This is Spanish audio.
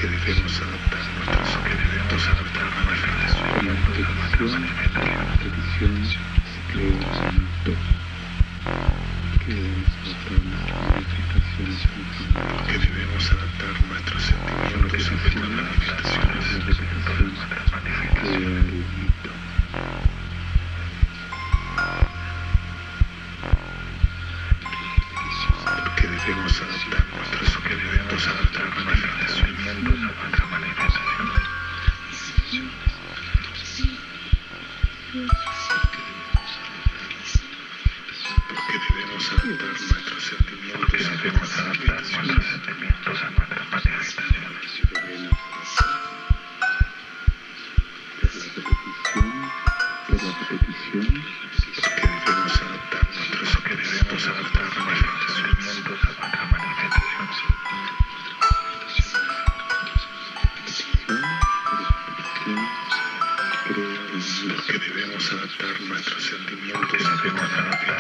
que debemos adaptar nuestros sentimientos a nuestra manifestación. Repetición crea un mito que debemos adaptar nuestras manifestaciones Que debemos adaptar nuestros sentimientos a nuestras manifestaciones. la repetición crea el mito. Que debemos adaptar nuestros sentimientos a nuestra manifestación. Porque debemos adaptar nuestros sentimientos a nuestra manifestación. Por la repetición, Porque debemos adaptar nuestros sentimientos a nuestra manifestación. Porque debemos adaptar nuestros sentimientos a nuestra manifestación.